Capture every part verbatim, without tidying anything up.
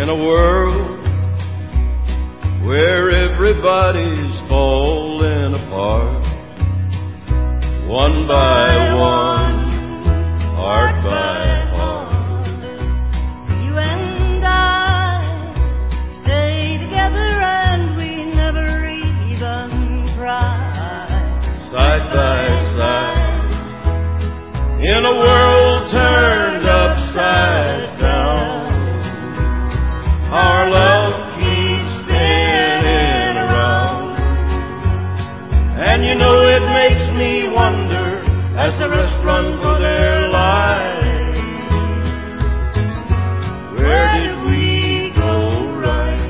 In a world where everybody's falling apart, one by one, heart by heart. You and I stay together and we never even cry. Side by side, in a world turned upside down, our love keeps spinning around. And you know it makes me wonder, as the rest run for their lives, where did we go right?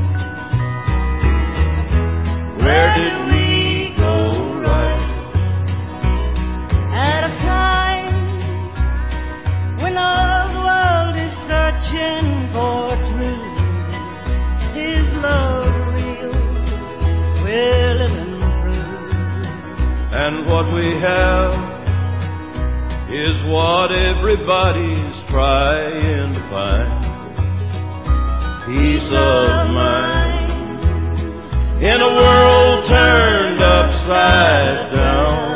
Where did we go right? At a time when all the world is searching for truth, is love real? We're living through. And what we have is what everybody's trying to find: peace of mind. In a world turned upside down,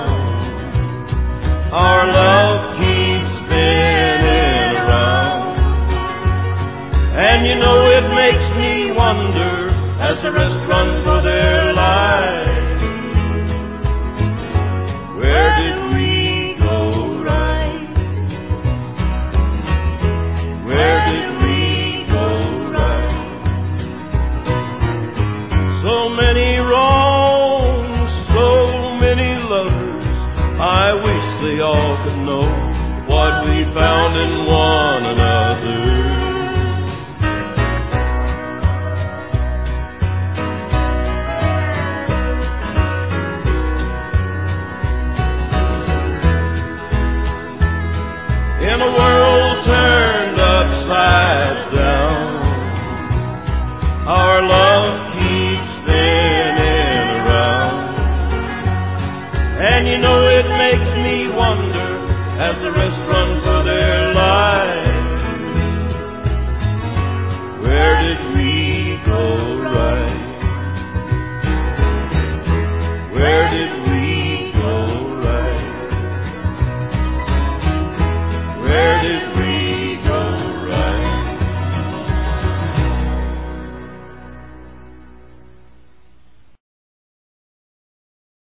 our love keeps spinning around. And you know it makes me wonder, as the rest run for their lives, where did we go right? Where did we go right? So many wrongs, so many lovers, I wish they all could know what we found in one another. In a world turned upside down, our love keeps spinning around. And you know it makes me wonder, as the rest run for their lives,